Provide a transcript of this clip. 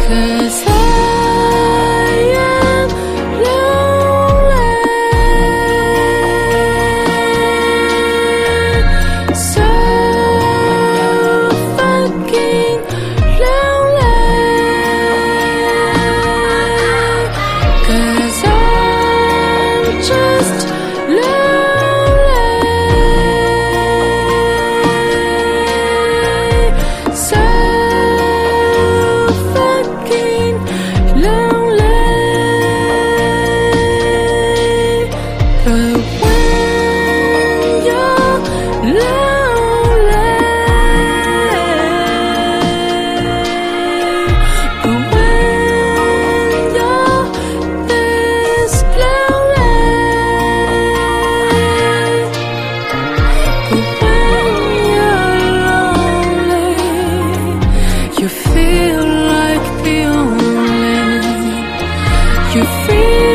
'Cause I am lonely, so fucking lonely. 'Cause I'm just lonely, so fucking lonely. But when you're lonely, but when you're this lonely, but when you're lonely, you feel like the only, you feel